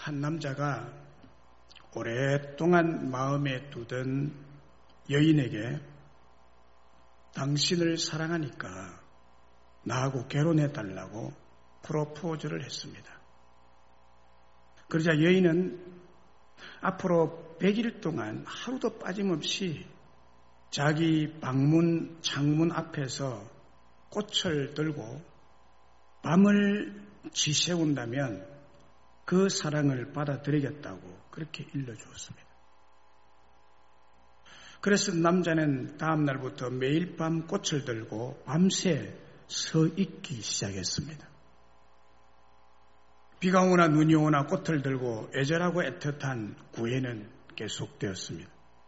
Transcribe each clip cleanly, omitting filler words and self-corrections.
한 남자가 오랫동안 마음에 두던 여인에게 당신을 사랑하니까 나하고 결혼해달라고 프로포즈를 했습니다. 그러자 여인은 앞으로 100일 동안 하루도 빠짐없이 자기 방문, 창문 앞에서 꽃을 들고 밤을 지새운다면 그 사랑을 받아들이겠다고 그렇게 일러주었습니다. 그래서 남자는 다음 날부터 매일 밤 꽃을 들고 밤새 서 있기 시작했습니다. 비가 오나 눈이 오나 꽃을 들고 애절하고 애틋한 구애는 계속되었습니다.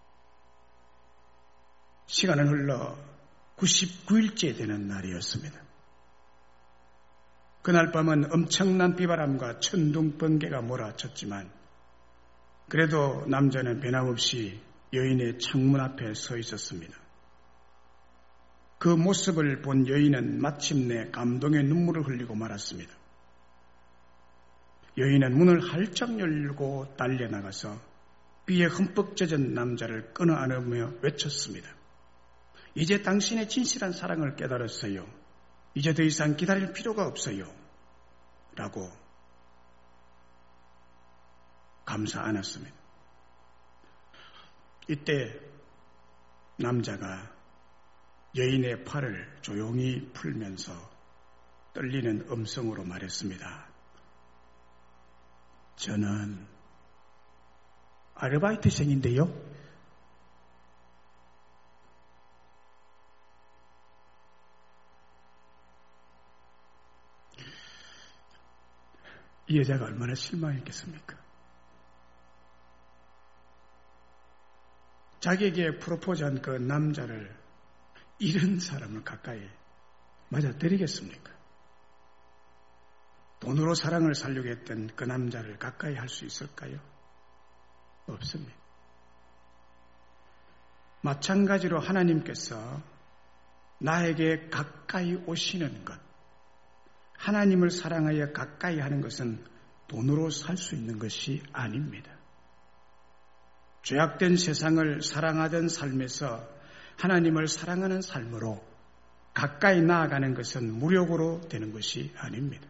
시간은 흘러 99일째 되는 날이었습니다. 그날 밤은 엄청난 비바람과 천둥 번개가 몰아쳤지만 그래도 남자는 변함없이 여인의 창문 앞에 서 있었습니다. 그 모습을 본 여인은 마침내 감동의 눈물을 흘리고 말았습니다. 여인은 문을 활짝 열고 달려나가서 비에 흠뻑 젖은 남자를 끌어 안으며 외쳤습니다. 이제 당신의 진실한 사랑을 깨달았어요. 이제 더 이상 기다릴 필요가 없어요. 라고 감사 안았습니다. 이때 남자가 여인의 팔을 조용히 풀면서 떨리는 음성으로 말했습니다. 저는 아르바이트생인데요. 이 여자가 얼마나 실망했겠습니까? 자기에게 프로포즈한 그 남자를 이런 사람을 가까이 맞아들이겠습니까? 돈으로 사랑을 살려고 했던 그 남자를 가까이 할 수 있을까요? 없습니다. 마찬가지로 하나님께서 나에게 가까이 오시는 것, 하나님을 사랑하여 가까이 하는 것은 돈으로 살 수 있는 것이 아닙니다. 죄악된 세상을 사랑하던 삶에서 하나님을 사랑하는 삶으로 가까이 나아가는 것은 무력으로 되는 것이 아닙니다.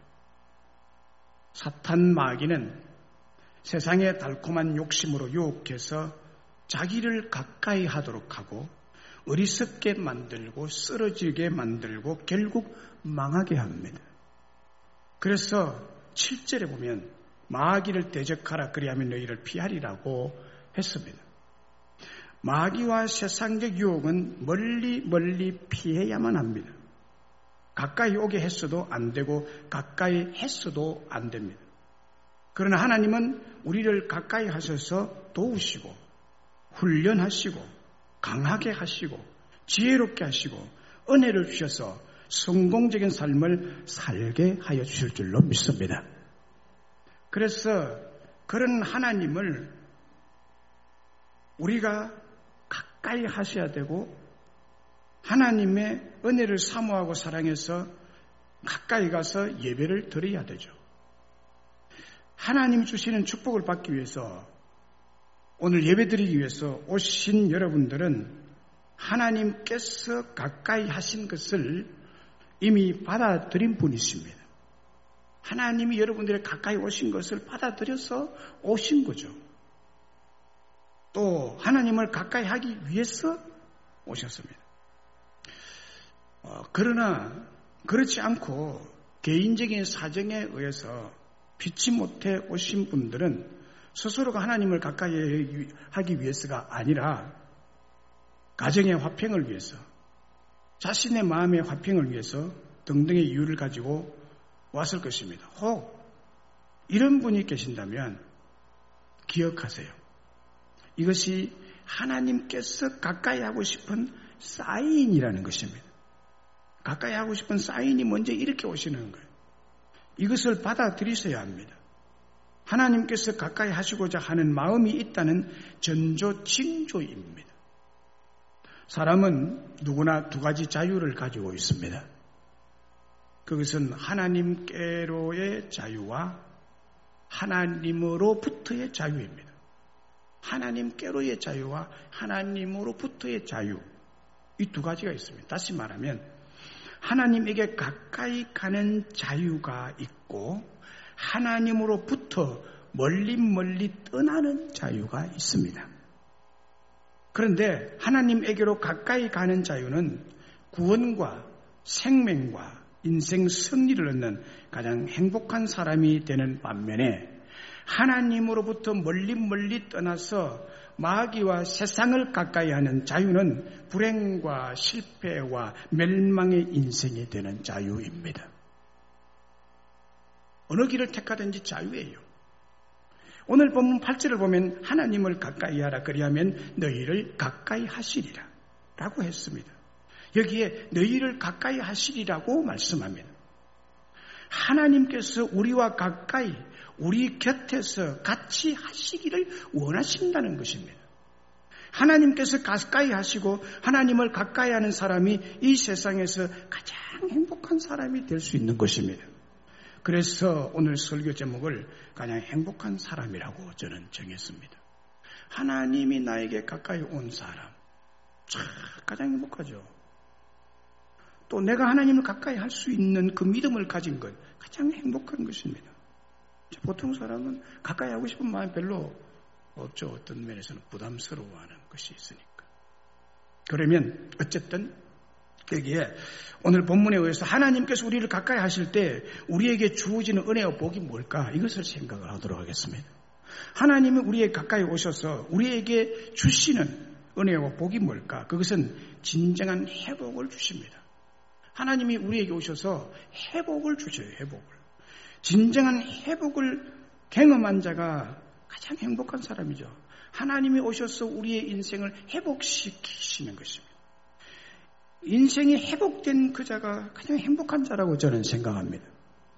사탄 마귀는 세상의 달콤한 욕심으로 유혹해서 자기를 가까이 하도록 하고 어리석게 만들고 쓰러지게 만들고 결국 망하게 합니다. 그래서 7절에 보면 마귀를 대적하라 그리하면 너희를 피하리라고 했습니다. 마귀와 세상적 유혹은 멀리 피해야만 합니다. 가까이 오게 했어도 안 되고 가까이 했어도 안 됩니다. 그러나 하나님은 우리를 가까이 하셔서 도우시고 훈련하시고 강하게 하시고 지혜롭게 하시고 은혜를 주셔서 성공적인 삶을 살게 하여 주실 줄로 믿습니다. 그래서 그런 하나님을 우리가 가까이 하셔야 되고 하나님의 은혜를 사모하고 사랑해서 가까이 가서 예배를 드려야 되죠. 하나님이 주시는 축복을 받기 위해서 오늘 예배 드리기 위해서 오신 여러분들은 하나님께서 가까이 하신 것을 이미 받아들인 분이십니다. 하나님이 여러분들의 가까이 오신 것을 받아들여서 오신 거죠. 또 하나님을 가까이 하기 위해서 오셨습니다. 그러나 그렇지 않고 개인적인 사정에 의해서 피치 못해 오신 분들은 스스로가 하나님을 가까이 하기 위해서가 아니라 가정의 화평을 위해서 자신의 마음의 화평을 위해서 등등의 이유를 가지고 왔을 것입니다. 혹 이런 분이 계신다면 기억하세요. 이것이 하나님께서 가까이 하고 싶은 사인이라는 것입니다. 가까이 하고 싶은 사인이 먼저 이렇게 오시는 거예요. 이것을 받아들이셔야 합니다. 하나님께서 가까이 하시고자 하는 마음이 있다는 전조 징조입니다. 사람은 누구나 두 가지 자유를 가지고 있습니다. 그것은 하나님께로의 자유와 하나님으로부터의 자유입니다. 하나님께로의 자유와 하나님으로부터의 자유, 이 두 가지가 있습니다. 다시 말하면 하나님에게 가까이 가는 자유가 있고 하나님으로부터 멀리 떠나는 자유가 있습니다. 그런데 하나님에게로 가까이 가는 자유는 구원과 생명과 인생 승리를 얻는 가장 행복한 사람이 되는 반면에 하나님으로부터 멀리 떠나서 마귀와 세상을 가까이 하는 자유는 불행과 실패와 멸망의 인생이 되는 자유입니다. 어느 길을 택하든지 자유예요. 오늘 본문 8절을 보면 하나님을 가까이 하라 그리하면 너희를 가까이 하시리라 라고 했습니다. 여기에 너희를 가까이 하시리라고 말씀합니다. 하나님께서 우리와 가까이 우리 곁에서 같이 하시기를 원하신다는 것입니다. 하나님께서 가까이 하시고 하나님을 가까이 하는 사람이 이 세상에서 가장 행복한 사람이 될 수 있는 것입니다. 그래서 오늘 설교 제목을 가장 행복한 사람이라고 저는 정했습니다. 하나님이 나에게 가까이 온 사람, 가장 행복하죠. 또 내가 하나님을 가까이 할 수 있는 그 믿음을 가진 것, 가장 행복한 것입니다. 보통 사람은 가까이 하고 싶은 마음이 별로 없죠. 어떤 면에서는 부담스러워하는 것이 있으니까. 그러면 어쨌든 여기에 오늘 본문에 의해서 하나님께서 우리를 가까이 하실 때 우리에게 주어지는 은혜와 복이 뭘까? 이것을 생각을 하도록 하겠습니다. 하나님이 우리에게 가까이 오셔서 우리에게 주시는 은혜와 복이 뭘까? 그것은 진정한 회복을 주십니다. 하나님이 우리에게 오셔서 회복을 주셔요. 회복을. 진정한 회복을 경험한 자가 가장 행복한 사람이죠. 하나님이 오셔서 우리의 인생을 회복시키시는 것입니다. 인생이 회복된 그 자가 가장 행복한 자라고 저는 생각합니다.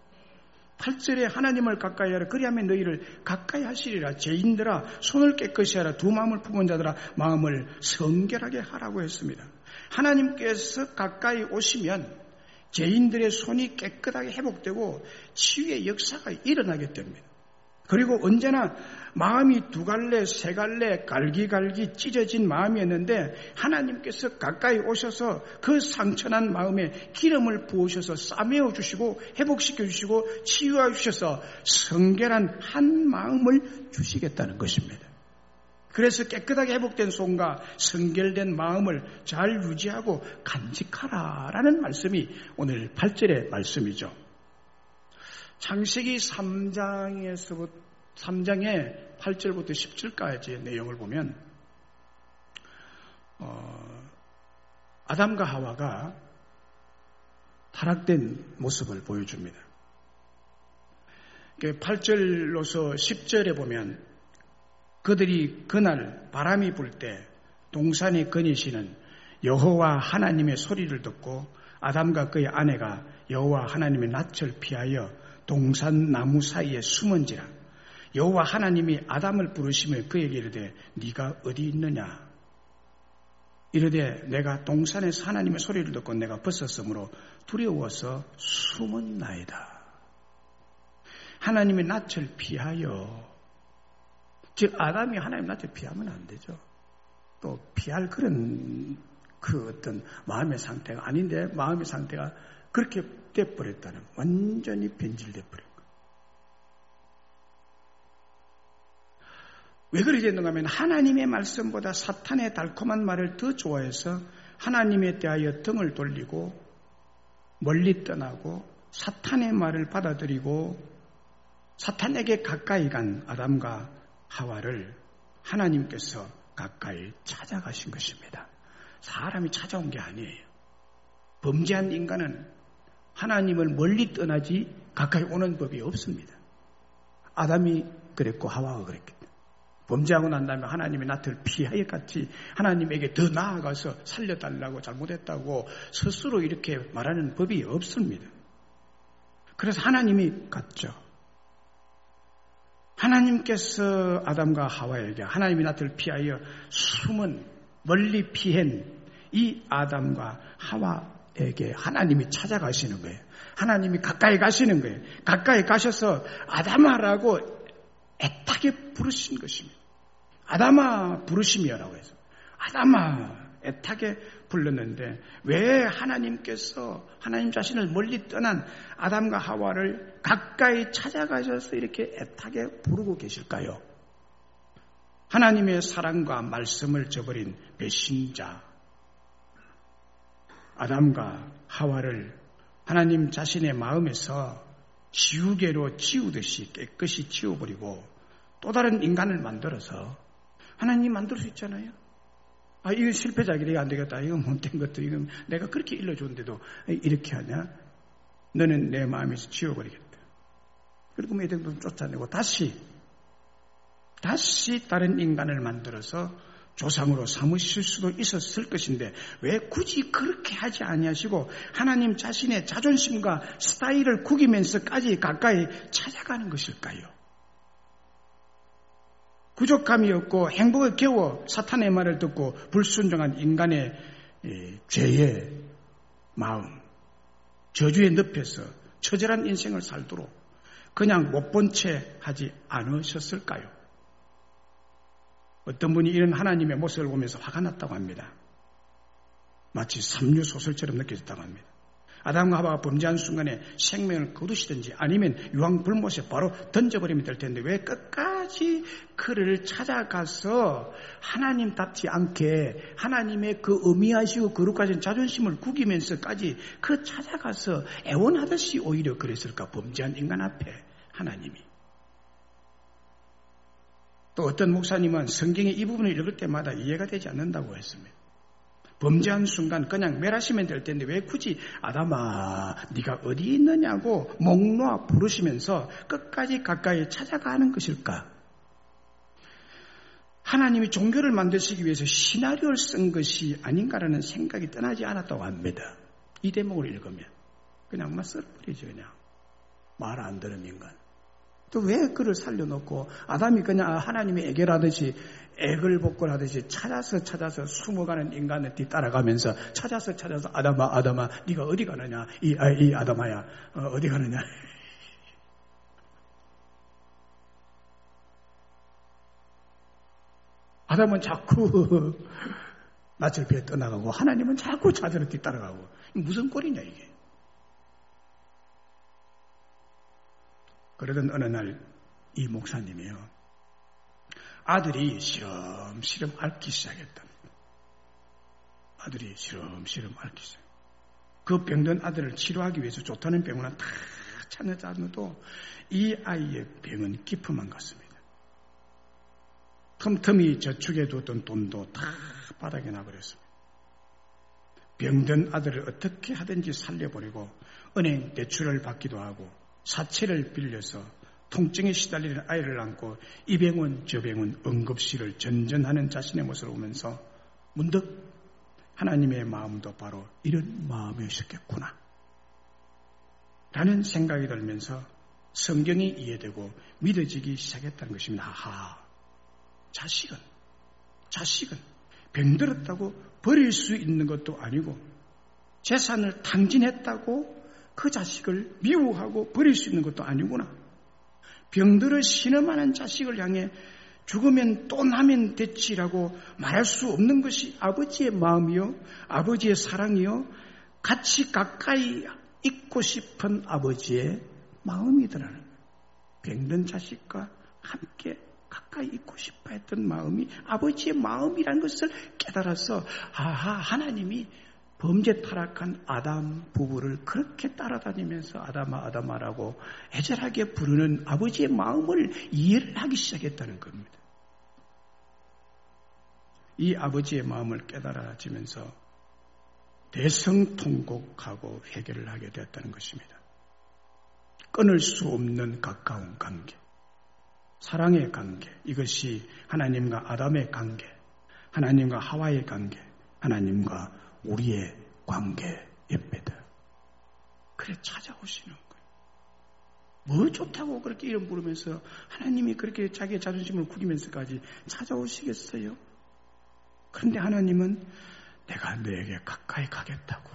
8절에 하나님을 가까이 하라 그리하면 너희를 가까이 하시리라. 죄인들아 손을 깨끗이 하라. 두 마음을 품은 자들아 마음을 성결하게 하라고 했습니다. 하나님께서 가까이 오시면 죄인들의 손이 깨끗하게 회복되고 치유의 역사가 일어나게 됩니다. 그리고 언제나 마음이 두 갈래, 세 갈래, 갈기갈기 찢어진 마음이었는데 하나님께서 가까이 오셔서 그 상처난 마음에 기름을 부으셔서 싸매어 주시고 회복시켜 주시고 치유해 주셔서 성결한 한 마음을 주시겠다는 것입니다. 그래서 깨끗하게 회복된 손과 성결된 마음을 잘 유지하고 간직하라라는 말씀이 오늘 8절의 말씀이죠. 창세기 3장의 8절부터 10절까지의 내용을 보면 아담과 하와가 타락된 모습을 보여줍니다. 8절로서 10절에 보면 그들이 그날 바람이 불 때 동산에 거니시는 여호와 하나님의 소리를 듣고 아담과 그의 아내가 여호와 하나님의 낯을 피하여 동산 나무 사이에 숨은지라. 여호와 하나님이 아담을 부르시며 그에게 이르되 네가 어디 있느냐. 이르되 내가 동산에서 하나님의 소리를 듣고 내가 벗었으므로 두려워서 숨었나이다. 하나님의 낯을 피하여, 즉 아담이 하나님 낯을 피하면 안 되죠. 또 피할 그런 그 어떤 마음의 상태가 아닌데 마음의 상태가 그렇게 돼버렸다는, 완전히 변질돼 버린 거. 왜 그렇게 됐는가 하면 하나님의 말씀보다 사탄의 달콤한 말을 더 좋아해서 하나님에 대하여 등을 돌리고 멀리 떠나고 사탄의 말을 받아들이고 사탄에게 가까이 간 아담과 하와를 하나님께서 가까이 찾아가신 것입니다. 사람이 찾아온 게 아니에요. 범죄한 인간은 하나님을 멀리 떠나지 가까이 오는 법이 없습니다. 아담이 그랬고 하와가 그랬기 때문에. 범죄하고 난 다음에 하나님의 낯을 피하여 같이 하나님에게 더 나아가서 살려달라고 잘못했다고 스스로 이렇게 말하는 법이 없습니다. 그래서 하나님이 갔죠. 하나님께서 아담과 하와에게 하나님의 낯을 피하여 숨은 멀리 피한 이 아담과 하와에게 하나님이 찾아가시는 거예요. 하나님이 가까이 가시는 거예요. 가까이 가셔서 아담아라고 애타게 부르신 것입니다. 아담아 부르시며라고 해서 아담아 애타게 불렀는데 왜 하나님께서 하나님 자신을 멀리 떠난 아담과 하와를 가까이 찾아가셔서 이렇게 애타게 부르고 계실까요? 하나님의 사랑과 말씀을 저버린 배신자 아담과 하와를 하나님 자신의 마음에서 지우개로 지우듯이 깨끗이 지워버리고 또 다른 인간을 만들어서 하나님 만들 수 있잖아요. 아, 이거 실패작이래. 이거 안 되겠다. 이거 못된 것도 이거 내가 그렇게 일러줬는데도 이렇게 하냐? 너는 내 마음에서 지워버리겠다. 그리고 에덴도 쫓아내고 다시 다른 인간을 만들어서 조상으로 삼으실 수도 있었을 것인데 왜 굳이 그렇게 하지 아니하시고 하나님 자신의 자존심과 스타일을 구기면서까지 가까이 찾아가는 것일까요? 부족함이 없고 행복을 깨워 사탄의 말을 듣고 불순종한 인간의 죄의 마음, 저주의 늪에서 처절한 인생을 살도록 그냥 못 본 채 하지 않으셨을까요? 어떤 분이 이런 하나님의 모습을 보면서 화가 났다고 합니다. 마치 삼류소설처럼 느껴졌다고 합니다. 아담과 하와가 범죄한 순간에 생명을 거두시든지 아니면 유황불못에 바로 던져버리면 될 텐데 왜 끝까지 그를 찾아가서 하나님답지 않게 하나님의 그 어미하시고 거룩하신 자존심을 구기면서까지 그 찾아가서 애원하듯이 오히려 그랬을까? 범죄한 인간 앞에 하나님이. 또 어떤 목사님은 성경의 이 부분을 읽을 때마다 이해가 되지 않는다고 했습니다. 범죄한 순간 그냥 멸하시면 될 텐데 왜 굳이 아담아 네가 어디 있느냐고 목 놓아 부르시면서 끝까지 가까이 찾아가는 것일까? 하나님이 종교를 만드시기 위해서 시나리오를 쓴 것이 아닌가라는 생각이 떠나지 않았다고 합니다. 이 대목을 읽으면 그냥 막 썰어버리죠. 그냥 말 안 들은 인간. 또 왜 그를 살려놓고 아담이 그냥 하나님이 애결하듯이 애걸복걸하듯이 찾아서 숨어가는 인간을 뒤따라가면서 찾아서 아담아 네가 어디 가느냐 이 아담아야 어디 가느냐. 아담은 자꾸 낯을 피해 떠나가고 하나님은 자꾸 찾으러 뒤따라가고 무슨 꼴이냐 이게. 그러던 어느 날 이 목사님이요. 아들이 시름시름 앓기 시작했답니다. 아들이 시름시름 앓기 시작. 그 병든 아들을 치료하기 위해서 좋다는 병원은 다 찾아다녀도 이 아이의 병은 기품만 같습니다. 틈틈이 저축해두던 돈도 다 바닥에 나버렸습니다. 병든 아들을 어떻게 하든지 살려버리고 은행 대출을 받기도 하고 사채를 빌려서 통증에 시달리는 아이를 안고 이 병원 저 병원 응급실을 전전하는 자신의 모습을 보면서 문득 하나님의 마음도 바로 이런 마음이었겠구나 라는 생각이 들면서 성경이 이해되고 믿어지기 시작했다는 것입니다. 아하, 자식은 병들었다고 버릴 수 있는 것도 아니고 재산을 탕진했다고 그 자식을 미워하고 버릴 수 있는 것도 아니구나. 병들어 신음하는 자식을 향해 죽으면 또 나면 됐지라고 말할 수 없는 것이 아버지의 마음이요, 아버지의 사랑이요, 같이 가까이 있고 싶은 아버지의 마음이더라는 거예요. 병든 자식과 함께 가까이 있고 싶어 했던 마음이 아버지의 마음이라는 것을 깨달아서 아하, 하나님이 범죄 타락한 아담 부부를 그렇게 따라다니면서 아담아라고 애절하게 부르는 아버지의 마음을 이해를 하기 시작했다는 겁니다. 이 아버지의 마음을 깨달아지면서 대성통곡하고 회개를 하게 되었다는 것입니다. 끊을 수 없는 가까운 관계, 사랑의 관계, 이것이 하나님과 아담의 관계, 하나님과 하와의 관계, 하나님과 우리의 관계입니다. 그래 찾아오시는 거예요. 뭐 좋다고 그렇게 이름 부르면서 하나님이 그렇게 자기의 자존심을 구기면서까지 찾아오시겠어요? 그런데 하나님은 내가 너에게 가까이 가겠다고.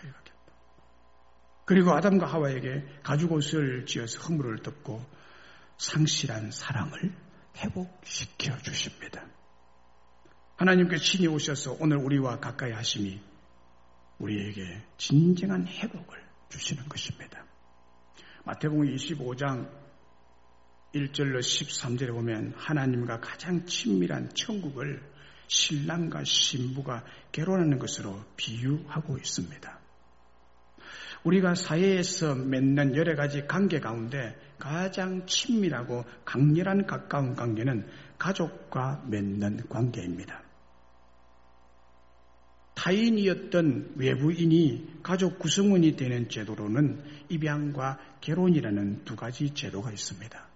그리고 아담과 하와에게 가죽옷을 지어서 허물을 덮고 상실한 사랑을 회복시켜 주십니다. 하나님께 친히 오셔서 오늘 우리와 가까이 하심이 우리에게 진정한 회복을 주시는 것입니다. 마태복음 25장 1절로 13절에 보면 하나님과 가장 친밀한 천국을 신랑과 신부가 결혼하는 것으로 비유하고 있습니다. 우리가 사회에서 맺는 여러 가지 관계 가운데 가장 친밀하고 강렬한 가까운 관계는 가족과 맺는 관계입니다. 타인이었던 외부인이 가족 구성원이 되는 제도로는 입양과 결혼이라는 두 가지 제도가 있습니다.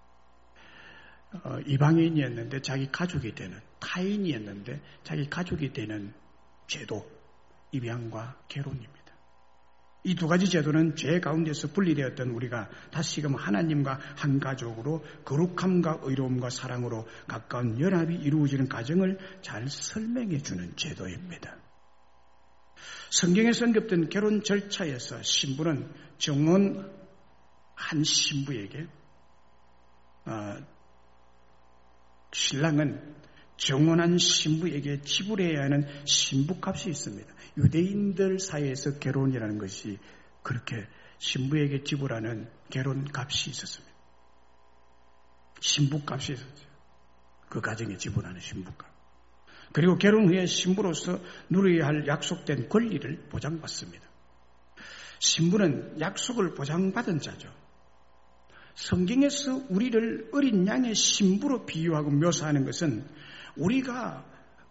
이방인이었는데 자기 가족이 되는, 타인이었는데 자기 가족이 되는 제도, 입양과 결혼입니다. 이 두 가지 제도는 죄 가운데서 분리되었던 우리가 다시금 하나님과 한 가족으로 거룩함과 의로움과 사랑으로 가까운 연합이 이루어지는 과정을 잘 설명해 주는 제도입니다. 성경에서 언급된 결혼 절차에서 신부는 정혼한 신부에게, 신랑은 정혼한 신부에게 지불해야 하는 신부값이 있습니다. 유대인들 사이에서 결혼이라는 것이 그렇게 신부에게 지불하는 결혼값이 있었습니다. 신부값이 있었죠. 그 가정에 지불하는 신부값. 그리고 결혼 후에 신부로서 누려야 할 약속된 권리를 보장받습니다. 신부는 약속을 보장받은 자죠. 성경에서 우리를 어린 양의 신부로 비유하고 묘사하는 것은 우리가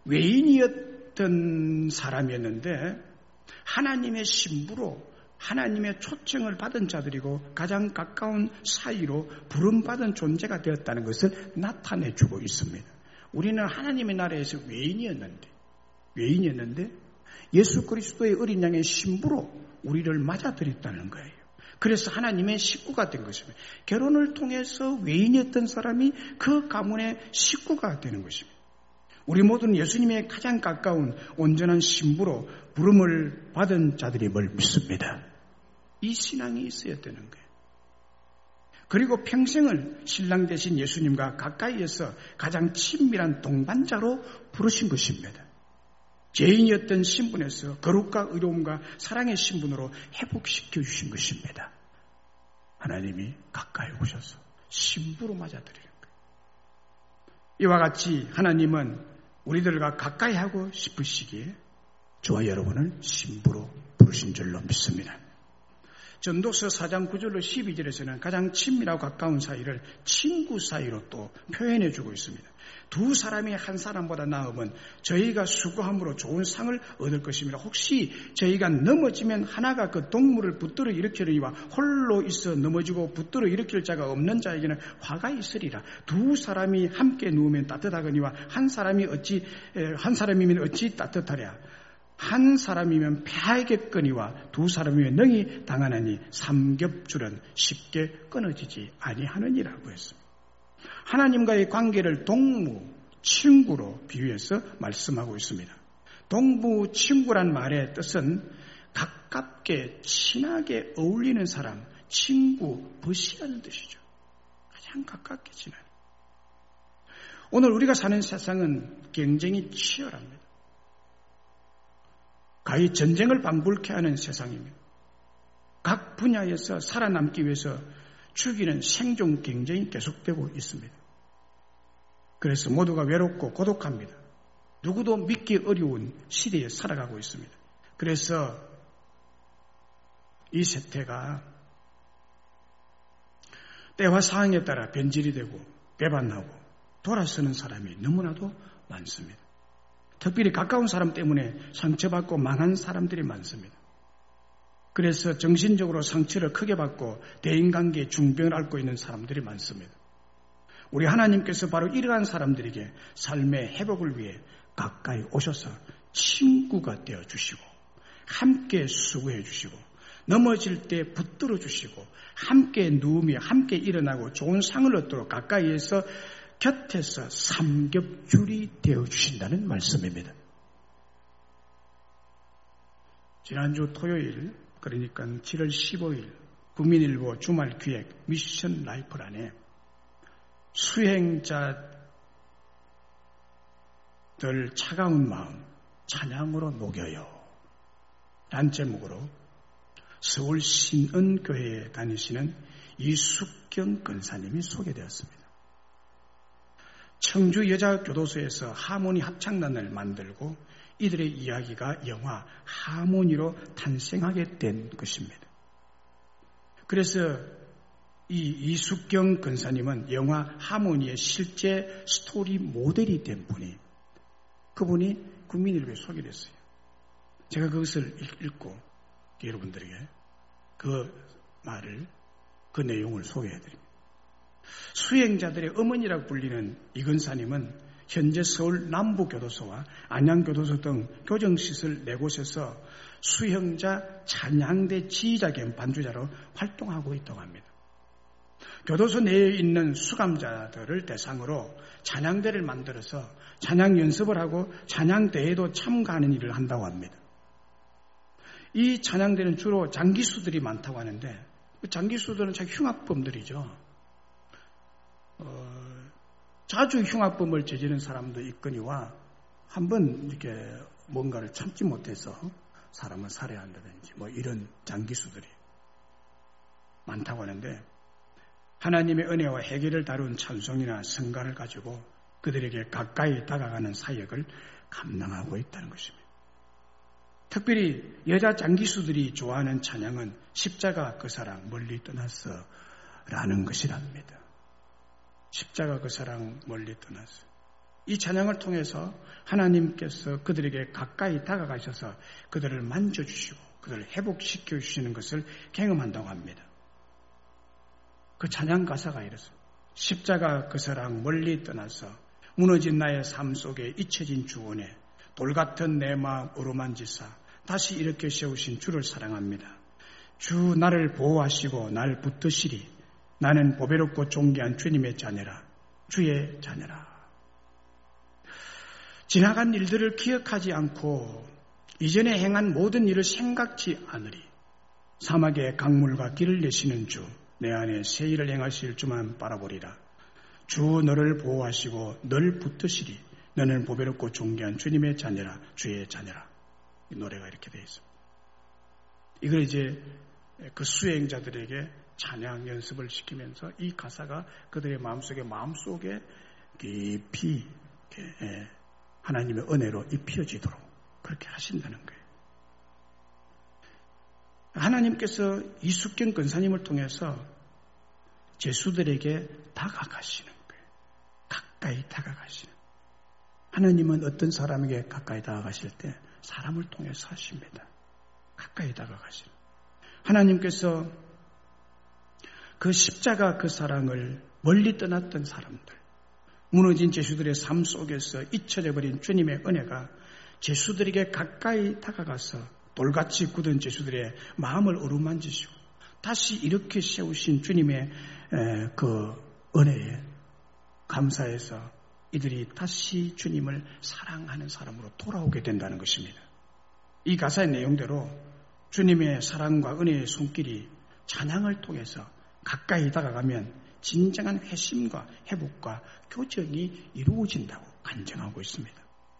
외인이었던 사람이었는데 하나님의 신부로 하나님의 초청을 받은 자들이고 가장 가까운 사이로 부름받은 존재가 되었다는 것을 나타내주고 있습니다. 우리는 하나님의 나라에서 외인이었는데 예수 그리스도의 어린 양의 신부로 우리를 맞아들였다는 거예요. 그래서 하나님의 식구가 된 것입니다. 결혼을 통해서 외인이었던 사람이 그 가문의 식구가 되는 것입니다. 우리 모두는 예수님의 가장 가까운 온전한 신부로 부름을 받은 자들임을 믿습니다. 이 신앙이 있어야 되는 거예요. 그리고 평생을 신랑 되신 예수님과 가까이에서 가장 친밀한 동반자로 부르신 것입니다. 죄인이었던 신분에서 거룩과 의로움과 사랑의 신분으로 회복시켜 주신 것입니다. 하나님이 가까이 오셔서 신부로 맞아들이는 거예요. 이와 같이 하나님은 우리들과 가까이 하고 싶으시기에 저와 여러분을 신부로 부르신 줄로 믿습니다. 전도서 4장 9절로 12절에서는 가장 친밀하고 가까운 사이를 친구 사이로 또 표현해 주고 있습니다. 두 사람이 한 사람보다 나으면 저희가 수고함으로 좋은 상을 얻을 것입니다. 혹시 저희가 넘어지면 하나가 그 동물을 붙들어 일으키려니와 홀로 있어 넘어지고 붙들어 일으킬 자가 없는 자에게는 화가 있으리라. 두 사람이 함께 누우면 따뜻하거니와 한 사람이면 어찌 따뜻하랴. 한 사람이면 패하겠거니와 두 사람이면 능히 당하나니 삼겹줄은 쉽게 끊어지지 아니하느니라고 했습니다. 하나님과의 관계를 동무, 친구로 비유해서 말씀하고 있습니다. 동무, 친구란 말의 뜻은 가깝게, 친하게 어울리는 사람, 친구, 벗이라는 뜻이죠. 가장 가깝게 지나는. 오늘 우리가 사는 세상은 경쟁이 치열합니다. 가히 전쟁을 방불케 하는 세상입니다. 각 분야에서 살아남기 위해서 죽이는 생존 경쟁이 계속되고 있습니다. 그래서 모두가 외롭고 고독합니다. 누구도 믿기 어려운 시대에 살아가고 있습니다. 그래서 이 세태가 때와 상황에 따라 변질이 되고 배반하고 돌아서는 사람이 너무나도 많습니다. 특별히 가까운 사람 때문에 상처받고 망한 사람들이 많습니다. 그래서 정신적으로 상처를 크게 받고 대인관계에 중병을 앓고 있는 사람들이 많습니다. 우리 하나님께서 바로 이러한 사람들에게 삶의 회복을 위해 가까이 오셔서 친구가 되어주시고 함께 수고해 주시고 넘어질 때 붙들어 주시고 함께 누우며 함께 일어나고 좋은 상을 얻도록 가까이에서 곁에서 삼겹줄이 되어주신다는 말씀입니다. 지난주 토요일, 그러니까 7월 15일 국민일보 주말기획 미션 라이프란에 수행자들 차가운 마음 찬양으로 녹여요 라는 제목으로 서울 신은교회에 다니시는 이숙경 권사님이 소개되었습니다. 청주 여자교도소에서 하모니 합창단을 만들고 이들의 이야기가 영화 하모니로 탄생하게 된 것입니다. 그래서 이 이숙경 권사님은 영화 하모니의 실제 스토리 모델이 된 분이 그분이 국민일보에 소개됐어요. 제가 그것을 읽고 여러분들에게 그 말을 그 내용을 소개해드립니다. 수행자들의 어머니라고 불리는 이 권사님은 현재 서울 남부교도소와 안양교도소 등 교정시설 4곳에서 수행자 찬양대 지휘자 겸 반주자로 활동하고 있다고 합니다. 교도소 내에 있는 수감자들을 대상으로 찬양대를 만들어서 찬양 연습을 하고 찬양대회도 참가하는 일을 한다고 합니다. 이 찬양대는 주로 장기수들이 많다고 하는데 장기수들은 참 흉악범들이죠. 자주 흉악범을 저지른 사람도 있거니와 한번 이렇게 뭔가를 참지 못해서 사람을 살해한다든지 뭐 이런 장기수들이 많다고 하는데 하나님의 은혜와 회개를 다룬 찬송이나 성가를 가지고 그들에게 가까이 다가가는 사역을 감당하고 있다는 것입니다. 특별히 여자 장기수들이 좋아하는 찬양은 십자가 그 사랑 멀리 떠났어 라는 것이랍니다. 십자가 그 사랑 멀리 떠났어. 이 찬양을 통해서 하나님께서 그들에게 가까이 다가가셔서 그들을 만져주시고 그들을 회복시켜 주시는 것을 경험한다고 합니다. 그 찬양 가사가 이렇습니다. 십자가 그 사랑 멀리 떠나서 무너진 나의 삶 속에 잊혀진 주원에 돌같은 내 마음 어루만지사 다시 이렇게 세우신 주를 사랑합니다. 주 나를 보호하시고 날 붙드시리. 나는 보배롭고 존귀한 주님의 자녀라. 주의 자녀라. 지나간 일들을 기억하지 않고 이전에 행한 모든 일을 생각지 않으리. 사막의 강물과 길을 내시는 주, 내 안에 새 일을 행하실 주만 바라보리라. 주 너를 보호하시고 널 붙드시리. 너는 보배롭고 존귀한 주님의 자녀라. 주의 자녀라. 이 노래가 이렇게 되어 있습니다. 이걸 이제 그 수행자들에게 찬양 연습을 시키면서 이 가사가 그들의 마음속에 깊이 하나님의 은혜로 입혀지도록 그렇게 하신다는 거예요. 하나님께서 이숙경 권사님을 통해서 제수들에게 다가가시는 거예요. 가까이 다가가시는. 하나님은 어떤 사람에게 가까이 다가가실 때 사람을 통해서 하십니다. 가까이 다가가시는. 하나님께서 그 십자가 그 사랑을 멀리 떠났던 사람들, 무너진 제수들의 삶 속에서 잊혀져 버린 주님의 은혜가 제수들에게 가까이 다가가서 돌같이 굳은 제수들의 마음을 어루만지시고 다시 이렇게 세우신 주님의 그 은혜에 감사해서 이들이 다시 주님을 사랑하는 사람으로 돌아오게 된다는 것입니다. 이 가사의 내용대로 주님의 사랑과 은혜의 손길이 찬양을 통해서 가까이 다가가면 진정한 회심과 회복과 교정이 이루어진다고 간증하고 있습니다.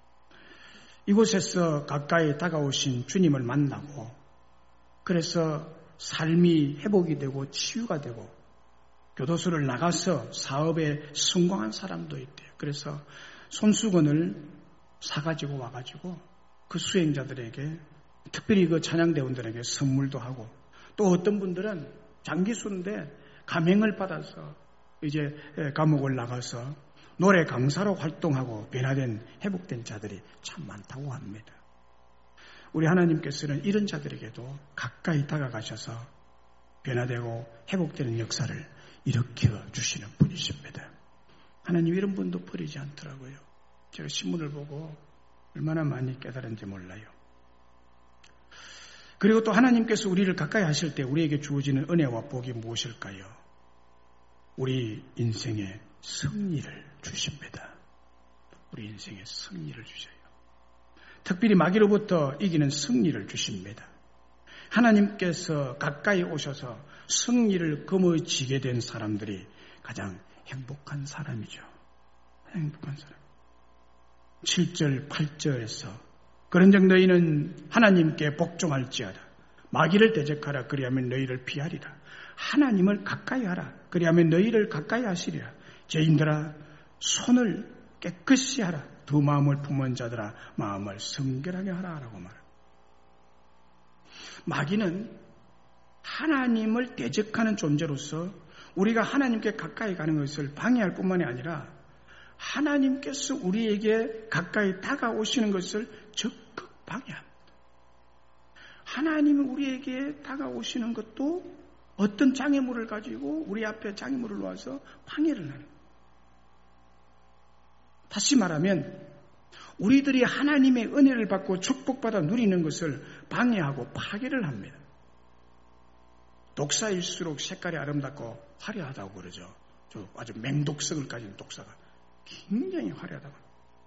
이곳에서 가까이 다가오신 주님을 만나고 그래서 삶이 회복이 되고 치유가 되고 교도소를 나가서 사업에 성공한 사람도 있대요. 그래서 손수건을 사가지고 와가지고 그 수행자들에게 특별히 그 찬양대원들에게 선물도 하고 또 어떤 분들은 장기수인데 감행을 받아서 이제 감옥을 나가서 노래 강사로 활동하고 변화된 회복된 자들이 참 많다고 합니다. 우리 하나님께서는 이런 자들에게도 가까이 다가가셔서 변화되고 회복되는 역사를 일으켜 주시는 분이십니다. 하나님 이런 분도 버리지 않더라고요. 제가 신문을 보고 얼마나 많이 깨달은지 몰라요. 그리고 또 하나님께서 우리를 가까이 하실 때 우리에게 주어지는 은혜와 복이 무엇일까요? 우리 인생의 승리를 주십니다. 우리 인생의 승리를 주셔요. 특별히 마귀로부터 이기는 승리를 주십니다. 하나님께서 가까이 오셔서 승리를 거머쥐게 된 사람들이 가장 행복한 사람이죠. 행복한 사람. 7절, 8절에서 그런즉 너희는 하나님께 복종할지어다. 마귀를 대적하라. 그리하면 너희를 피하리라. 하나님을 가까이 하라. 그리하면 너희를 가까이 하시리라. 죄인들아 손을 깨끗이 하라. 두 마음을 품은 자들아 마음을 성결하게 하라. 라고 말합니다. 마귀는 하나님을 대적하는 존재로서 우리가 하나님께 가까이 가는 것을 방해할 뿐만이 아니라 하나님께서 우리에게 가까이 다가오시는 것을 적극 방해합니다. 하나님이 우리에게 다가오시는 것도 어떤 장애물을 가지고 우리 앞에 장애물을 놓아서 방해를 하는 거예요. 다시 말하면 우리들이 하나님의 은혜를 받고 축복받아 누리는 것을 방해하고 파괴를 합니다. 독사일수록 색깔이 아름답고 화려하다고 그러죠. 아주 맹독성을 가진 독사가 굉장히 화려하다고.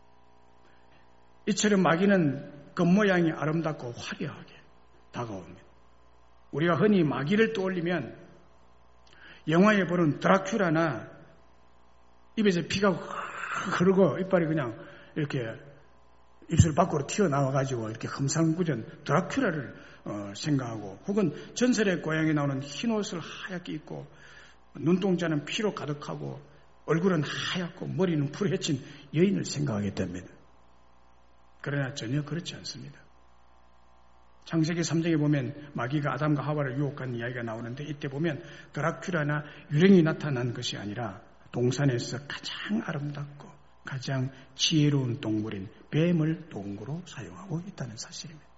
이처럼 마귀는 겉모양이 아름답고 화려하게 다가옵니다. 우리가 흔히 마귀를 떠올리면 영화에 보는 드라큘라나 입에서 피가 흐르고 이빨이 그냥 이렇게 입술 밖으로 튀어나와가지고 이렇게 흠상구전 드라큘라를 생각하고, 혹은 전설의 고향에 나오는 흰 옷을 하얗게 입고 눈동자는 피로 가득하고 얼굴은 하얗고 머리는 푸르헤친 여인을 생각하게 됩니다. 그러나 전혀 그렇지 않습니다. 창세기 3장에 보면 마귀가 아담과 하와를 유혹한 이야기가 나오는데, 이때 보면 드라큘라나 유령이 나타난 것이 아니라 동산에서 가장 아름답고 가장 지혜로운 동물인 뱀을 동물로 사용하고 있다는 사실입니다.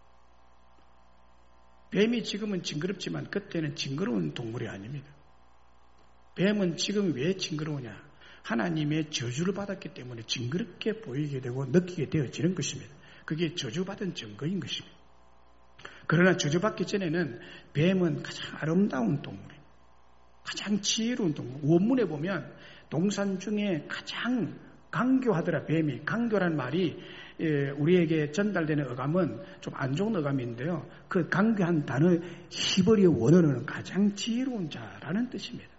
뱀이 지금은 징그럽지만 그때는 징그러운 동물이 아닙니다. 뱀은 지금 왜 징그러우냐? 하나님의 저주를 받았기 때문에 징그럽게 보이게 되고 느끼게 되어지는 것입니다. 그게 저주받은 증거인 것입니다. 그러나 저주받기 전에는 뱀은 가장 아름다운 동물입니다. 가장 지혜로운 동물. 원문에 보면 동산 중에 가장 강교하더라. 뱀이. 강교란 말이 우리에게 전달되는 어감은 좀 안 좋은 어감인데요. 그 강교한 단어 히브리어 원어는 가장 지혜로운 자라는 뜻입니다.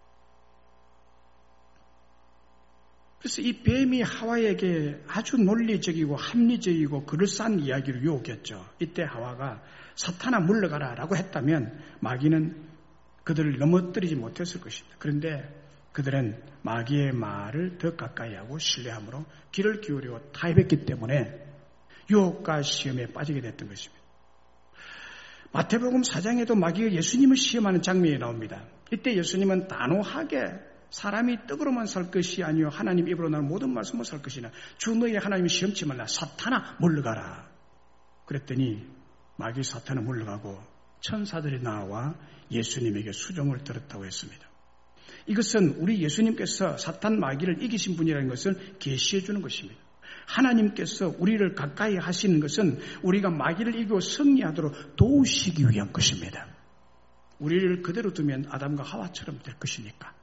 그래서 이 뱀이 하와에게 아주 논리적이고 합리적이고 그럴싸한 이야기를 유혹했죠. 이때 하와가 사탄아 물러가라 라고 했다면 마귀는 그들을 넘어뜨리지 못했을 것입니다. 그런데 그들은 마귀의 말을 더 가까이 하고 신뢰함으로 귀를 기울이고 타협했기 때문에 유혹과 시험에 빠지게 됐던 것입니다. 마태복음 4장에도 마귀가 예수님을 시험하는 장면이 나옵니다. 이때 예수님은 단호하게 사람이 떡으로만 살 것이 아니요 하나님 입으로 나는 모든 말씀으로 살 것이나 주 너희 하나님을 시험치 말라. 사탄아 물러가라. 그랬더니 마귀 사탄은 물러가고 천사들이 나와 예수님에게 수종을 들었다고 했습니다. 이것은 우리 예수님께서 사탄 마귀를 이기신 분이라는 것을 계시해 주는 것입니다. 하나님께서 우리를 가까이 하시는 것은 우리가 마귀를 이기고 승리하도록 도우시기 위한 것입니다. 우리를 그대로 두면 아담과 하와처럼 될 것이니까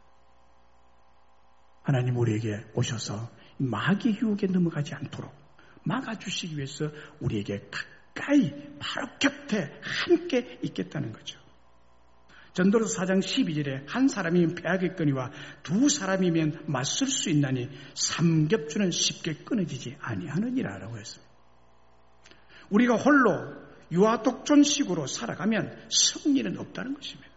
하나님 우리에게 오셔서 마귀 유혹에 넘어가지 않도록 막아주시기 위해서 우리에게 가까이 바로 곁에 함께 있겠다는 거죠. 전도서 4장 12절에 한 사람이면 패하겠거니와 두 사람이면 맞설 수 있나니 삼겹줄은 쉽게 끊어지지 아니하느니라 라고 했습니다. 우리가 홀로 유아독존식으로 살아가면 승리는 없다는 것입니다.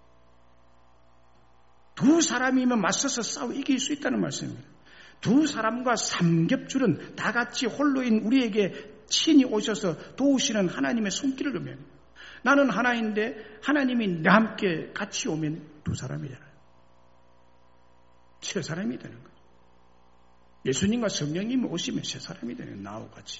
두 사람이면 맞서서 싸워 이길 수 있다는 말씀입니다. 두 사람과 삼겹줄은 다 같이 홀로인 우리에게 친히 오셔서 도우시는 하나님의 손길을 의미합니다. 나는 하나인데 하나님이 내 함께 같이 오면 두 사람이잖아요. 세 사람이 되는 거죠. 예수님과 성령님이 오시면 세 사람이 되는 나하고 같이.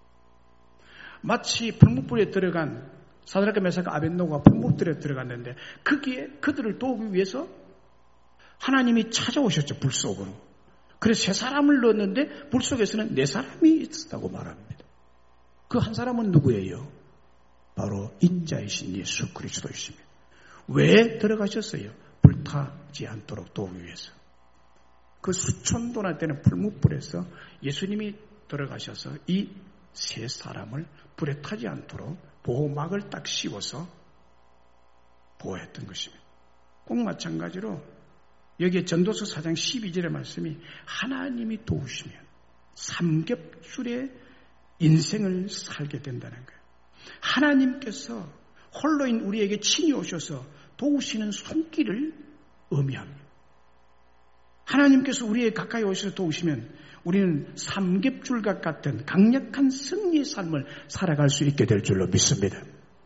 마치 풀무불에 들어간 사드락과 메삭과 아벳노고가 풀무불에 들어갔는데 거기에 그들을 도우기 위해서 하나님이 찾아오셨죠. 불 속으로. 그래서 세 사람을 넣었는데 불 속에서는 네 사람이 있었다고 말합니다. 그 한 사람은 누구예요? 바로 인자이신 예수 그리스도이십니다. 왜 들어가셨어요? 불타지 않도록 도우기 위해서. 그 수천도나 되는 풀무불에서 예수님이 들어가셔서 이 세 사람을 불에 타지 않도록 보호막을 딱 씌워서 보호했던 것입니다. 꼭 마찬가지로 여기에 전도서 4장 12절의 말씀이 하나님이 도우시면 삼겹줄의 인생을 살게 된다는 거예요. 하나님께서 홀로인 우리에게 친히 오셔서 도우시는 손길을 의미합니다. 하나님께서 우리에게 가까이 오셔서 도우시면 우리는 삼겹줄과 같은 강력한 승리의 삶을 살아갈 수 있게 될 줄로 믿습니다.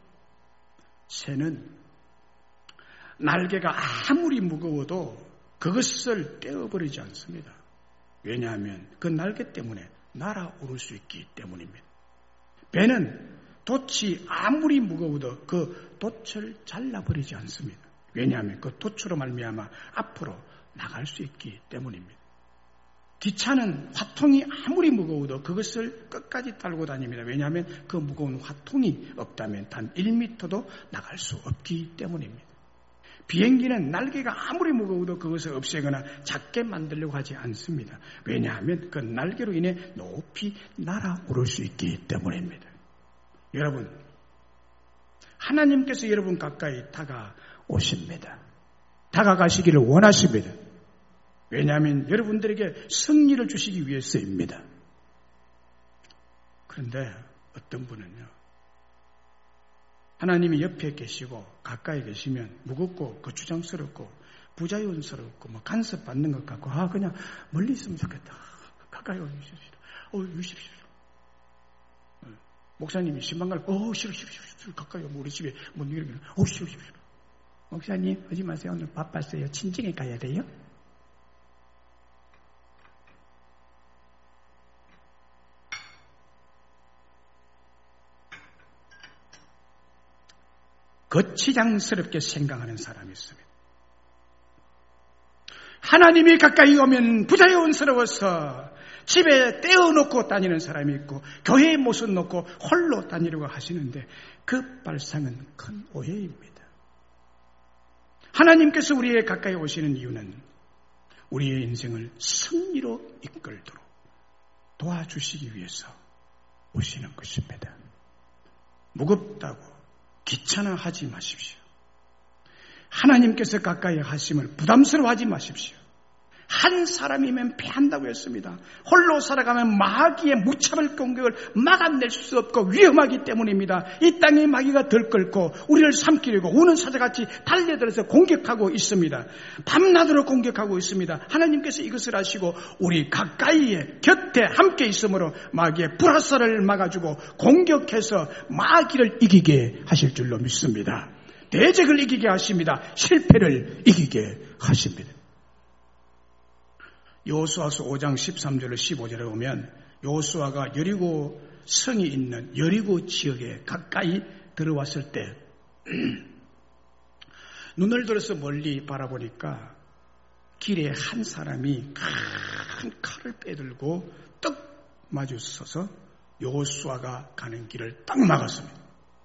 새는 날개가 아무리 무거워도 그것을 떼어버리지 않습니다. 왜냐하면 그 날개 때문에 날아오를 수 있기 때문입니다. 배는 돛이 아무리 무거워도 그 돛을 잘라버리지 않습니다. 왜냐하면 그 돛으로 말미암아 앞으로 나갈 수 있기 때문입니다. 기차는 화통이 아무리 무거워도 그것을 끝까지 달고 다닙니다. 왜냐하면 그 무거운 화통이 없다면 단 1m도 나갈 수 없기 때문입니다. 비행기는 날개가 아무리 무거워도 그것을 없애거나 작게 만들려고 하지 않습니다. 왜냐하면 그 날개로 인해 높이 날아오를 수 있기 때문입니다. 여러분, 하나님께서 여러분 가까이 다가오십니다. 다가가시기를 원하십니다. 왜냐하면 여러분들에게 승리를 주시기 위해서입니다. 그런데 어떤 분은요, 하나님이 옆에 계시고 가까이 계시면 무겁고 거추장스럽고 부자연스럽고 간섭받는 것 같고 그냥 멀리 있으면 좋겠다. 가까이 오십시오. 주십시오. 목사님이 신방갈 싫어. 가까이 오면 우리 집에 못 이러면 싫어. 목사님 오지 마세요. 오늘 바빴어요. 친정에 가야 돼요. 거치장스럽게 생각하는 사람이 있습니다. 하나님이 가까이 오면 부자연스러워서 집에 떼어놓고 다니는 사람이 있고 교회에 못을 놓고 홀로 다니려고 하시는데 그 발상은 큰 오해입니다. 하나님께서 우리에게 가까이 오시는 이유는 우리의 인생을 승리로 이끌도록 도와주시기 위해서 오시는 것입니다. 무겁다고 귀찮아하지 마십시오. 하나님께서 가까이 하심을 부담스러워하지 마십시오. 한 사람이면 패한다고 했습니다. 홀로 살아가면 마귀의 무차별 공격을 막아낼 수 없고 위험하기 때문입니다. 이 땅의 마귀가 들끓고 우리를 삼키려고 우는 사자같이 달려들어서 공격하고 있습니다. 밤낮으로 공격하고 있습니다. 하나님께서 이것을 아시고 우리 가까이에 곁에 함께 있으므로 마귀의 불화살을 막아주고 공격해서 마귀를 이기게 하실 줄로 믿습니다. 대적을 이기게 하십니다. 실패를 이기게 하십니다. 여호수아서 5장 13절로 15절에 보면 여호수아가 여리고 성이 있는 여리고 지역에 가까이 들어왔을 때 눈을 들어서 멀리 바라보니까 길에 한 사람이 큰 칼을 빼들고 떡 마주 서서 여호수아가 가는 길을 딱 막았습니다.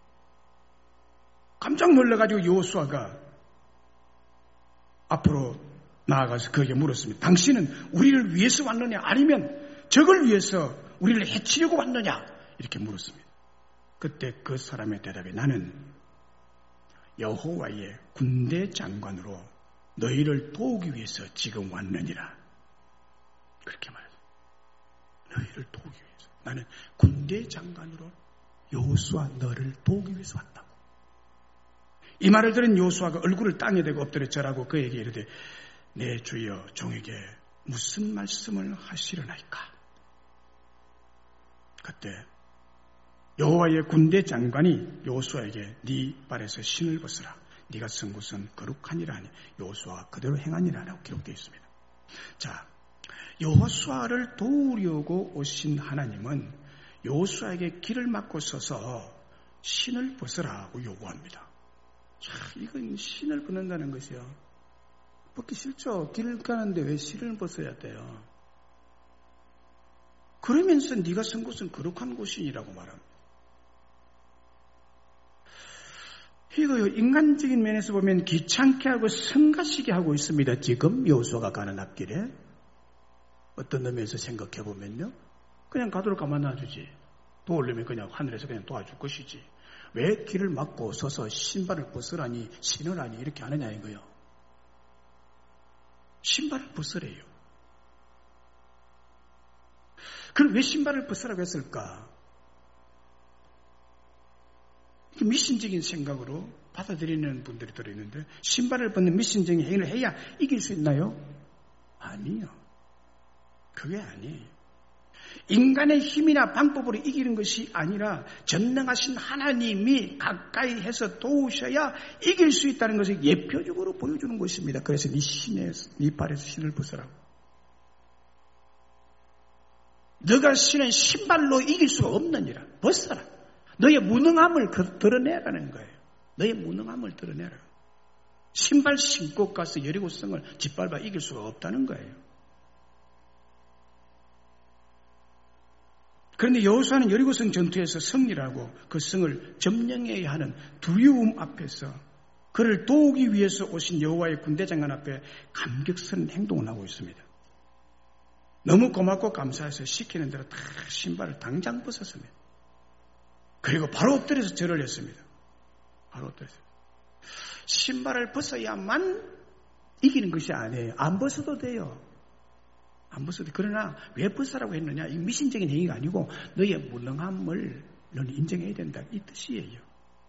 깜짝 놀라가지고 여호수아가 앞으로 나아가서 그에게 물었습니다. 당신은 우리를 위해서 왔느냐 아니면 적을 위해서 우리를 해치려고 왔느냐 이렇게 물었습니다. 그때 그 사람의 대답이 나는 여호와의 군대 장관으로 너희를 도우기 위해서 지금 왔느니라. 그렇게 말했어요. 너희를 도우기 위해서. 나는 군대 장관으로 여호수아 너를 도우기 위해서 왔다고. 이 말을 들은 여호수아가 얼굴을 땅에 대고 엎드려 절하고 그에게 이르되 내 주여 종에게 무슨 말씀을 하시려나이까. 그때 여호와의 군대 장관이 여호수아에게 네 발에서 신을 벗으라. 네가 쓴 곳은 거룩하니라 하니 여호수아가 그대로 행하니라라고 기록되어 있습니다. 자, 여호수아를 도우려고 오신 하나님은 여호수아에게 길을 막고 서서 신을 벗으라고 요구합니다. 자, 이건 신을 벗는다는 것이요. 벗기 싫죠. 길을 가는데 왜 신을 벗어야 돼요? 그러면서 네가 선 곳은 거룩한 곳이라고 말합니다. 이거요, 인간적인 면에서 보면 귀찮게 하고 성가시게 하고 있습니다. 지금 여호수아가 가는 앞길에 어떤 의미에서 생각해 보면요, 그냥 가도록 가만 놔주지. 도우려면 그냥 하늘에서 그냥 도와줄 것이지. 왜 길을 막고 서서 신발을 벗으라니 신을 하니 이렇게 하느냐 이거요. 신발을 벗으래요. 그럼 왜 신발을 벗으라고 했을까? 미신적인 생각으로 받아들이는 분들이 들어있는데 신발을 벗는 미신적인 행위를 해야 이길 수 있나요? 아니요. 그게 아니에요. 인간의 힘이나 방법으로 이기는 것이 아니라 전능하신 하나님이 가까이 해서 도우셔야 이길 수 있다는 것을 예표적으로 보여주는 것입니다. 그래서 네 발에서 신을 벗으라고. 너가 신은 신발로 이길 수가 없느니라. 벗어라. 너의 무능함을 드러내라는 거예요. 너의 무능함을 드러내라. 신발 신고 가서 여리고성을 짓밟아 이길 수가 없다는 거예요. 그런데 여호수아는 여리고성 전투에서 승리를 하고 그 성을 점령해야 하는 두려움 앞에서 그를 도우기 위해서 오신 여호와의 군대장관 앞에 감격스러운 행동을 하고 있습니다. 너무 고맙고 감사해서 시키는 대로 다 신발을 당장 벗었습니다. 그리고 바로 엎드려서 절을 했습니다. 바로 엎드려서. 신발을 벗어야만 이기는 것이 아니에요. 안 벗어도 돼요. 안 벗어도 돼요. 그러나 왜 벗으라고 했느냐? 이 미신적인 행위가 아니고 너의 무능함을 너는 인정해야 된다. 이 뜻이에요.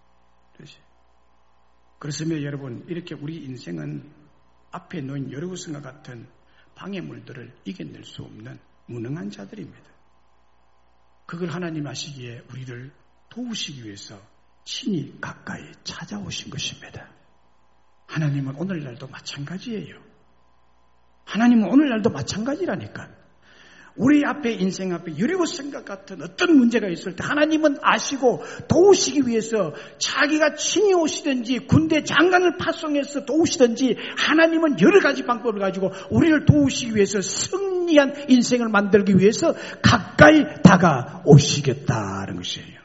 그렇습니다. 여러분, 이렇게 우리 인생은 앞에 놓인 여리고성과 같은 방해물들을 이겨낼 수 없는 무능한 자들입니다. 그걸 하나님 아시기에 우리를 도우시기 위해서 친히 가까이 찾아오신 것입니다. 하나님은 오늘날도 마찬가지예요. 하나님은 오늘날도 마찬가지라니까. 우리 앞에 인생 앞에 여리고성과 같은 어떤 문제가 있을 때 하나님은 아시고 도우시기 위해서 자기가 친히 오시든지 군대 장관을 파송해서 도우시든지 하나님은 여러 가지 방법을 가지고 우리를 도우시기 위해서 승리한 인생을 만들기 위해서 가까이 다가오시겠다는 것이에요.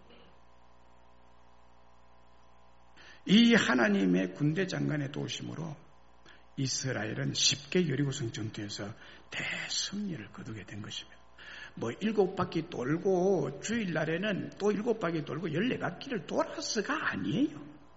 이 하나님의 군대 장관의 도우심으로 이스라엘은 쉽게 여리고성 전투에서 대승리를 거두게 된 것입니다. 7바퀴 돌고 주일날에는 또 7바퀴 돌고 14바퀴를 돌아서가 아니에요.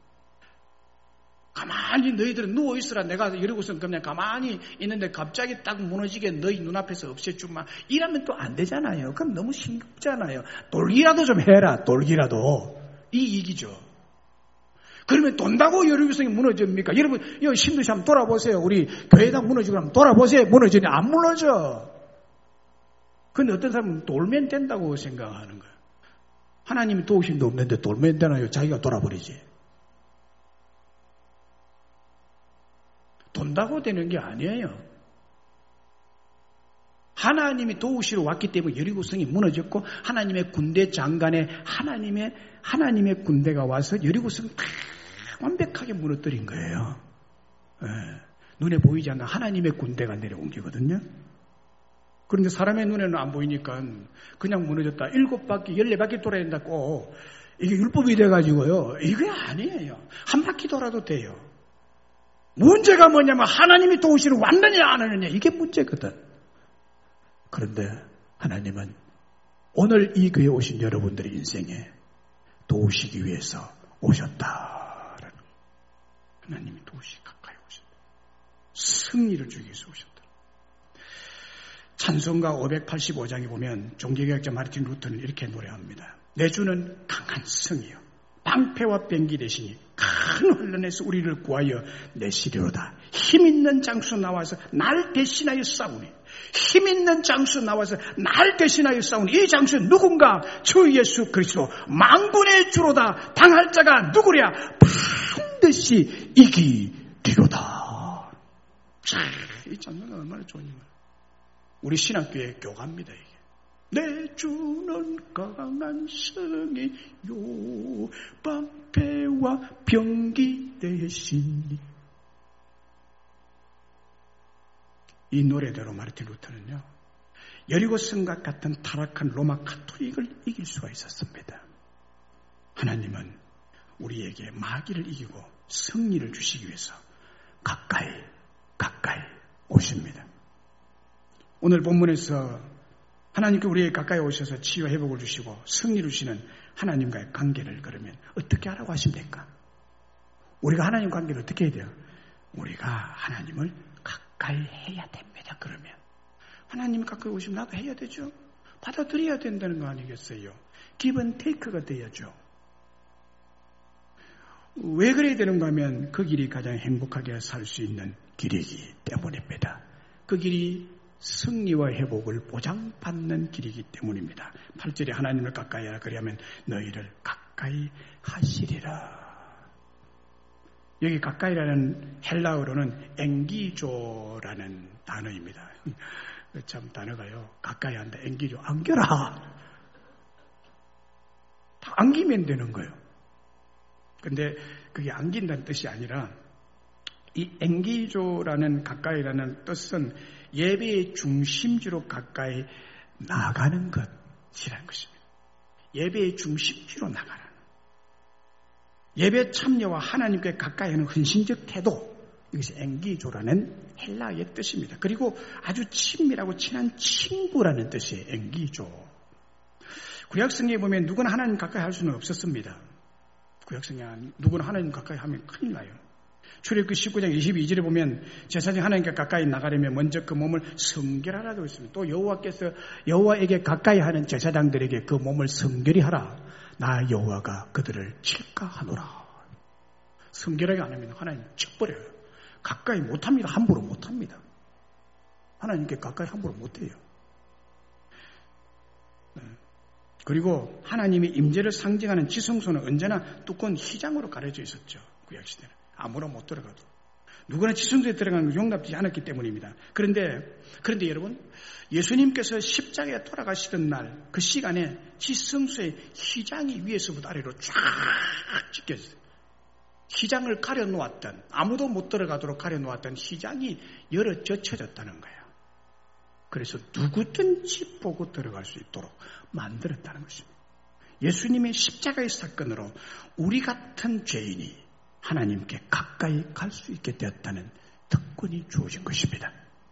가만히 너희들은 누워있으라. 내가 여리고성 그냥 가만히 있는데 갑자기 딱 무너지게 너희 눈앞에서 없애주마. 이러면 또 안 되잖아요. 그럼 너무 싱겁잖아요. 돌기라도 좀 해라. 돌기라도. 이 얘기죠. 그러면 돈다고 여리고성이 무너집니까? 여러분, 여기 힘드시 한번 돌아보세요. 우리 교회당 무너지고 하면 돌아보세요. 무너지니 안 무너져. 그런데 어떤 사람은 돌면 된다고 생각하는 거예요. 하나님이 도우심도 없는데 돌면 되나요? 자기가 돌아버리지. 돈다고 되는 게 아니에요. 하나님이 도우시러 왔기 때문에 여리고성이 무너졌고 하나님의 군대 장관에 하나님의 군대가 와서 여리고성을 다 완벽하게 무너뜨린 거예요. 네. 눈에 보이지 않는 하나님의 군대가 내려온 게거든요. 그런데 사람의 눈에는 안 보이니까 그냥 무너졌다. 7바퀴, 14바퀴 돌아야 된다고 이게 율법이 돼가지고요. 이게 아니에요. 한 바퀴 돌아도 돼요. 문제가 뭐냐면 하나님이 도우시러 왔느냐 안 왔느냐 이게 문제거든. 그런데 하나님은 오늘 이 교회에 오신 여러분들의 인생에 도우시기 위해서 오셨다. 하나님이 도우시 가까이 오셨다. 승리를 주기 위해서 오셨다. 찬송가 585장에 보면 종교개혁자 마르틴 루터는 이렇게 노래합니다. 내 주는 강한 성이요 방패와 병기 대신이 큰 혼란에서 우리를 구하여 내시리로다. 힘있는 장수 나와서 날 대신하여 싸우니 힘있는 장수 나와서 날 대신하여 싸우니 이 장수는 누군가? 주 예수 그리스도 만군의 주로다. 당할 자가 누구랴? 반드시 이기리로다. 이 장면은 얼마나 좋으냐. 우리 신학교의 교가입니다. 이게. 내 주는 강한 성이요 방패와 병기 대신이. 이 노래대로 마르틴 루터는요, 여리고성과 같은 타락한 로마 가톨릭을 이길 수가 있었습니다. 하나님은 우리에게 마귀를 이기고 승리를 주시기 위해서 가까이 오십니다. 오늘 본문에서 하나님께 우리에게 가까이 오셔서 치유 회복을 주시고 승리를 주시는 하나님과의 관계를 그러면 어떻게 하라고 하십니까? 우리가 하나님 관계를 어떻게 해야 돼요? 우리가 하나님을 가까이 가까이 해야 됩니다. 그러면 하나님 가까이 오시면 나도 해야 되죠. 받아들여야 된다는 거 아니겠어요? 기본 테이크가 돼야죠. 왜 그래야 되는가 하면 그 길이 가장 행복하게 살 수 있는 길이기 때문입니다. 그 길이 승리와 회복을 보장받는 길이기 때문입니다. 8절에 하나님을 가까이 하라 그리하면 너희를 가까이 하시리라. 여기 가까이라는 헬라어로는 앵기조라는 단어입니다. 참 단어가요. 가까이 한다. 앵기조. 안겨라. 다 안기면 되는 거예요. 근데 그게 안긴다는 뜻이 아니라 이 앵기조라는 가까이라는 뜻은 예배의 중심지로 가까이 나가는 것이라는 것입니다. 예배의 중심지로 나가는. 예배 참여와 하나님께 가까이 하는 헌신적 태도. 이것이 앵기조라는 헬라어의 뜻입니다. 그리고 아주 친밀하고 친한 친구라는 뜻이에요. 앵기조. 구약성경에 보면 누구나 하나님 가까이 할 수는 없었습니다. 구약성경 누구나 하나님 가까이 하면 큰일 나요. 출애굽기 19장 22절에 보면 제사장이 하나님께 가까이 나가려면 먼저 그 몸을 성결하라고 했습니다. 또 여호와께서 여호와에게 가까이 하는 제사장들에게 그 몸을 성결히 하라. 나 여호와가 그들을 칠까 하노라. 성결하게 안 하면 하나님 쳐버려요. 가까이 못합니다. 함부로 못합니다. 하나님께 가까이 함부로 못해요. 그리고 하나님의 임재를 상징하는 지성소는 언제나 두꺼운 휘장으로 가려져 있었죠. 구약시대는. 아무나 못 들어가도. 누구나 지성소에 들어가는 걸 용납되지 않았기 때문입니다. 그런데 여러분, 예수님께서 십자가에 돌아가시던 날, 그 시간에 지성소의 휘장이 위에서부터 아래로 쫙 찢겨졌어요. 휘장을 가려놓았던, 아무도 못 들어가도록 가려놓았던 휘장이 열어 젖혀졌다는 거예요. 그래서 누구든지 보고 들어갈 수 있도록 만들었다는 것입니다. 예수님의 십자가의 사건으로 우리 같은 죄인이 하나님께 가까이 갈 수 있게 되었다는 특권이 주어진 것입니다.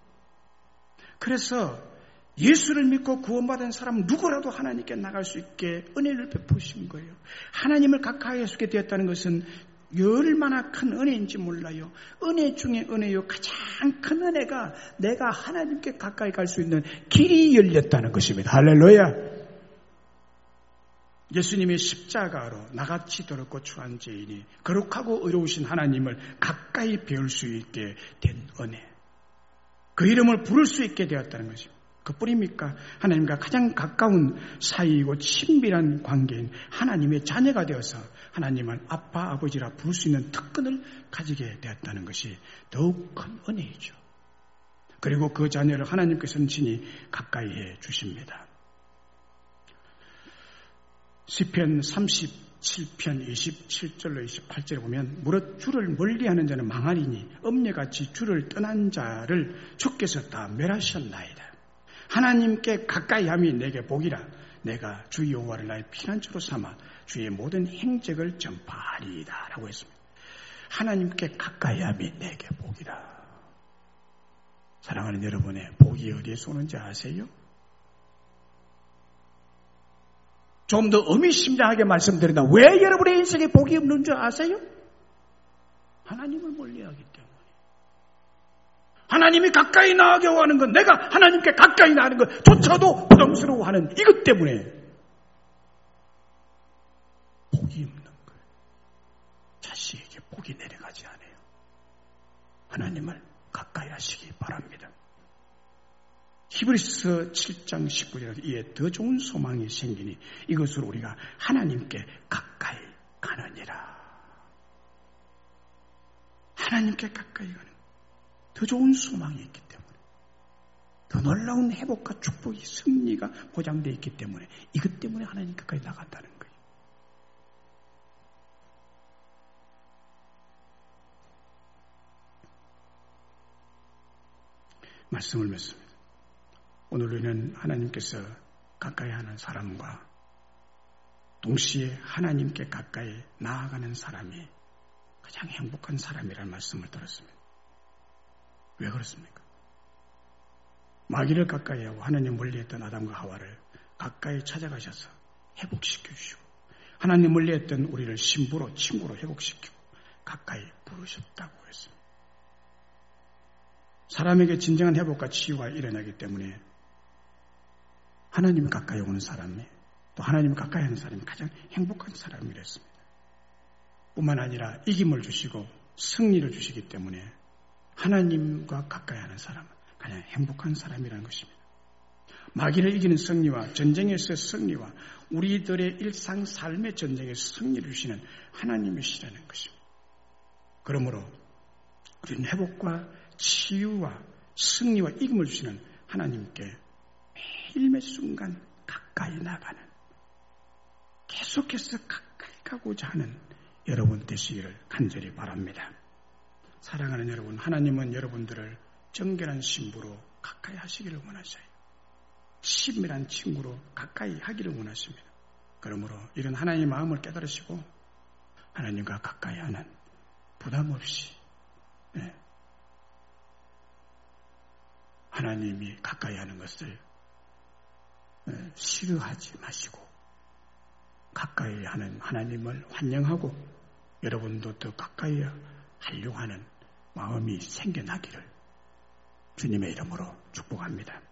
그래서 예수를 믿고 구원받은 사람 누구라도 하나님께 나갈 수 있게 은혜를 베푸신 거예요. 하나님을 가까이 할 수 있게 되었다는 것은 얼마나 큰 은혜인지 몰라요. 은혜 중에 은혜요. 가장 큰 은혜가 내가 하나님께 가까이 갈 수 있는 길이 열렸다는 것입니다. 할렐루야. 예수님의 십자가로 나같이 더럽고 추한 죄인이 거룩하고 의로우신 하나님을 가까이 배울 수 있게 된 은혜. 그 이름을 부를 수 있게 되었다는 것입니다. 그뿐입니까? 하나님과 가장 가까운 사이이고 친밀한 관계인 하나님의 자녀가 되어서 하나님을 아빠, 아버지라 부를 수 있는 특권을 가지게 되었다는 것이 더욱 큰 은혜이죠. 그리고 그 자녀를 하나님께서는 친히 가까이 해 주십니다. 시편 37편 27절로 28절에 보면 무릇 주를 멀리하는 자는 망하리니 엄녀같이 주를 떠난 자를 주께서 다 멸하셨나이다. 하나님께 가까이 함이 내게 복이라. 내가 주 여호와를 나의 피난처로 삼아 주의 모든 행적을 전파하리이다 라고 했습니다. 하나님께 가까이 함이 내게 복이라. 사랑하는 여러분의 복이 어디에서 오는지 아세요? 좀 더 의미심장하게 말씀드린다. 왜 여러분의 인생에 복이 없는 줄 아세요? 하나님을 멀리하기 때문에. 하나님이 가까이 나가게 하는 것, 내가 하나님께 가까이 나가는 것조차도 부담스러워하는 이것 때문에 복이 없는 거예요. 자식에게 복이 내려가지 않아요. 하나님을 가까이 하시기 바랍니다. 히브리서 7장 19절에 이에 더 좋은 소망이 생기니 이것으로 우리가 하나님께 가까이 가느니라. 하나님께 가까이 가는 더 좋은 소망이 있기 때문에, 더 놀라운 회복과 축복이, 승리가 보장되어 있기 때문에, 이것 때문에 하나님 가까이 나간다는 거예요. 말씀을 맺습니다. 오늘 우리는 하나님께서 가까이 하는 사람과 동시에 하나님께 가까이 나아가는 사람이 가장 행복한 사람이라는 말씀을 들었습니다. 왜 그렇습니까? 마귀를 가까이 하고 하나님 멀리했던 아담과 하와를 가까이 찾아가셔서 회복시켜 주시고, 하나님 멀리했던 우리를 신부로, 친구로 회복시키고 가까이 부르셨다고 했습니다. 사람에게 진정한 회복과 치유가 일어나기 때문에 하나님 가까이 오는 사람이 또 하나님 가까이 하는 사람이 가장 행복한 사람이랬습니다. 뿐만 아니라 이김을 주시고 승리를 주시기 때문에 하나님과 가까이 하는 사람은 가장 행복한 사람이라는 것입니다. 마귀를 이기는 승리와 전쟁에서의 승리와 우리들의 일상 삶의 전쟁에 승리를 주시는 하나님이시라는 것입니다. 그러므로 우리는 회복과 치유와 승리와 이김을 주시는 하나님께 매일매 순간 가까이 나가는, 계속해서 가까이 가고자 하는 여러분 되시기를 간절히 바랍니다. 사랑하는 여러분, 하나님은 여러분들을 정결한 신부로 가까이 하시기를 원하셔요. 친밀한 친구로 가까이 하기를 원하십니다. 그러므로 이런 하나님의 마음을 깨달으시고 하나님과 가까이 하는 부담 없이 하나님이 가까이 하는 것을 싫어하지 마시고 가까이 하는 하나님을 환영하고 여러분도 더 가까이 하려고 하는 마음이 생겨나기를 주님의 이름으로 축복합니다.